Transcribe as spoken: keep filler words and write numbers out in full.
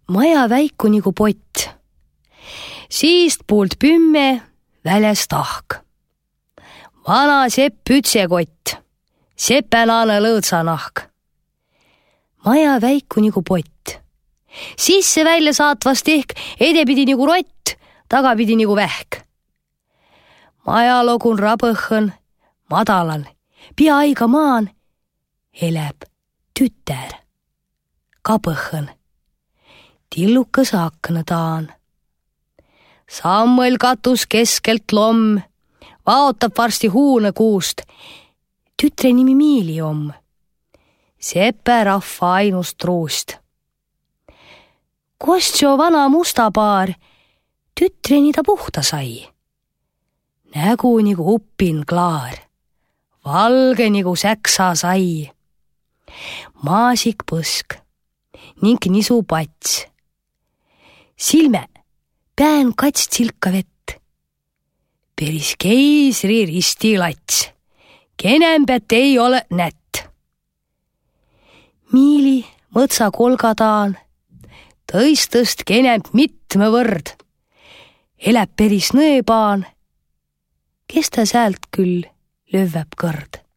maja väiku nagu pott. Siist puult pümme väljas tahk. Vana sepp ütsekott, sepelane lõõtsanahk. Maja väiku nagu pott. Sisse välja saatvast ehk edepidi nagu rott, tagapidi nagu vähk. Maja logun rabõhõn, madalan, pia aiga maan, eleb tüter. Kapõhõn, tillukas akna taan. Sammõl katus keskelt lomm, vaotab varsti huune kuust. Tütre nimi Miili om, sepe rahva ainust truust. Kostjo vana mustapaar, tütreni ta puhta sai. Nägu nagu uppin klaar, valge nagu säksa sai. Maasik põsk ning nisu pats. Silme pään kats silka vett. Peris keisri risti lats, kenembet ei ole nätt. Miili mõtsa kolgadaan, tõistõst kenemb mitme võrd. Eleb peris nõepaan, kes ta säält küll lövväb kõrd.